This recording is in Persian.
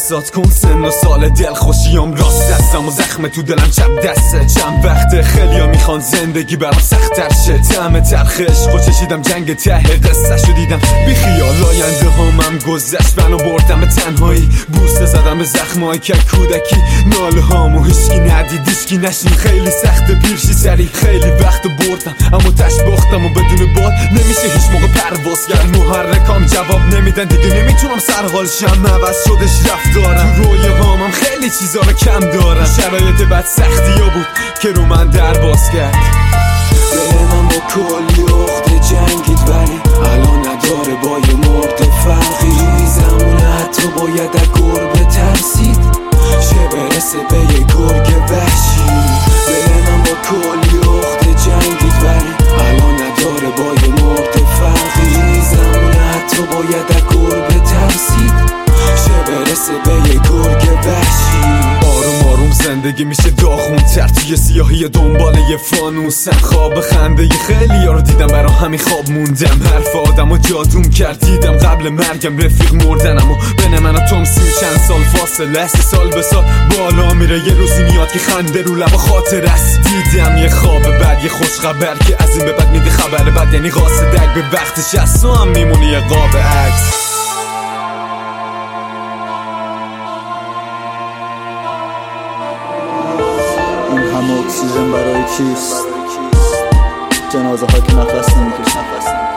احساس کن سن و سال دل خوشیام راست دستم و زخم تو دلم چپ دسته. چند وقته خیلیا میخوان زندگی برام سخت‌تر شه. طعم تلخ عشق و چشیدم جنگ ته قصه شو دیدم بی خیال آینده هامم گذشت منو بردم به تنهایی. بوسه زدم به زخمای که کودکی ناله هامو هیچکی ندید هیچکی نشین. خیلی سخته پیرشی سری خیلی وقت بردم اما تش باختم و بدون بال نمیشه هیچ موقع پرواز کرد. محرکام جواب نمیدن دیگه نمیتونم سرحال شم. عوض شدش رفتارم تو روی هامم خیلی چیزا رو کم دارم. شرایط بد سختی ها بود که رو من در باز کرد. دلم با کلی عقده جنگید ولی الان نداره با یه مرد فرقی. زمونه حتی باید از گربه ترسید چه برسه به یه گرگ وحشی. دلم با کلی عقده جنگید ولی الان نداره با یه مرد فرقی. زمونه حتی باید از گربه ترسید چه برسه به یه گرگ وحشی. آروم آروم زندگی میشه داغون‌تر توی سیاهی دنبال یه فانوسم. خواب خنده خیلی ها رو دیدم برا همین خواب موندم. حرف آدم و جادوم کرد دیدم قبل مرگم رفیق مردنم و بین من و توم 30 چند سال فاصله است. سال به سال بالا میره یه روزی میاد که خنده رو لب خاطر است. دیدم یه خواب بد یه خوش خبر که از این به بعد میده خبر بد یعنی قاصدک به وقتش از تو هم میمونی یه قاب عکس. این همه اکسیژن برای کیست؟ جنازه ها که نفس نمیکشن